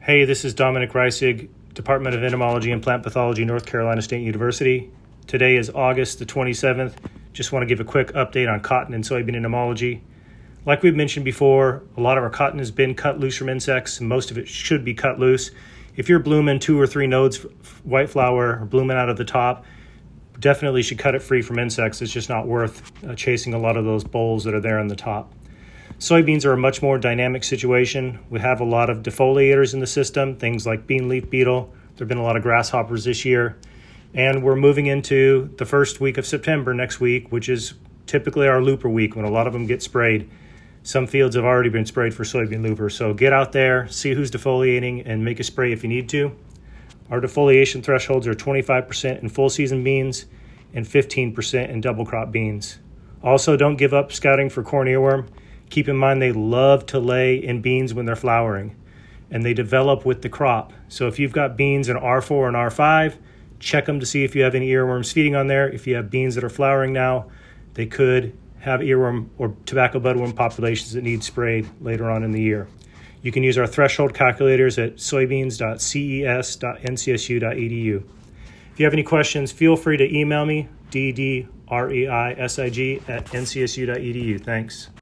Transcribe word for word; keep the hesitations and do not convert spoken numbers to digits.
Hey, this is Dominic Reisig, Department of Entomology and Plant Pathology, North Carolina State University. Today is August the twenty-seventh. Just want to give a quick update on cotton and soybean entomology. Like we've mentioned before, a lot of our cotton has been cut loose from insects, and most of it should be cut loose. If you're blooming two or three nodes, white flower, or blooming out of the top, definitely should cut it free from insects. It's just not worth uh, chasing a lot of those bolls that are there on the top. Soybeans are a much more dynamic situation. We have a lot of defoliators in the system, things like bean leaf beetle. There have been a lot of grasshoppers this year. And we're moving into the first week of September next week, which is typically our looper week when a lot of them get sprayed. Some fields have already been sprayed for soybean looper. So get out there, see who's defoliating, and make a spray if you need to. Our defoliation thresholds are twenty-five percent in full season beans and fifteen percent in double crop beans. Also, don't give up scouting for corn earworm. Keep in mind they love to lay in beans when they're flowering, and they develop with the crop. So if you've got beans in R four and R five, check them to see if you have any earworms feeding on there. If you have beans that are flowering now, they could have earworm or tobacco budworm populations that need sprayed later on in the year. You can use our threshold calculators at soybeans dot c e s dot n c s u dot e d u. If you have any questions, feel free to email me, d d r e i s i g at n c s u dot e d u. Thanks.